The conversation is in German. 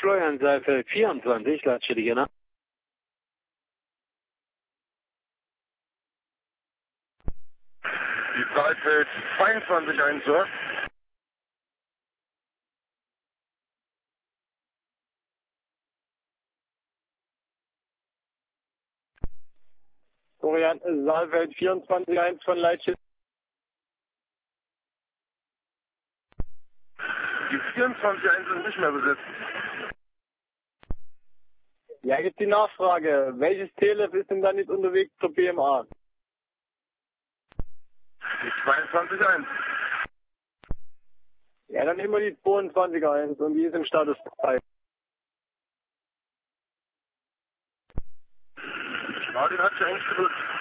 Florian Saalfeld 24, latsche dich nach. Die Saalfeld 22 Einsatz. Florian Saalfeld 24-1 von Leitsch. Die 24 sind nicht mehr besetzt. Ja, jetzt die Nachfrage. Welches TLF ist denn dann jetzt unterwegs zur BMA? Die 22-1. Ja, dann nehmen wir die 22-1 und die ist im Status 3. Ja, den hat sie eigentlich gedrückt.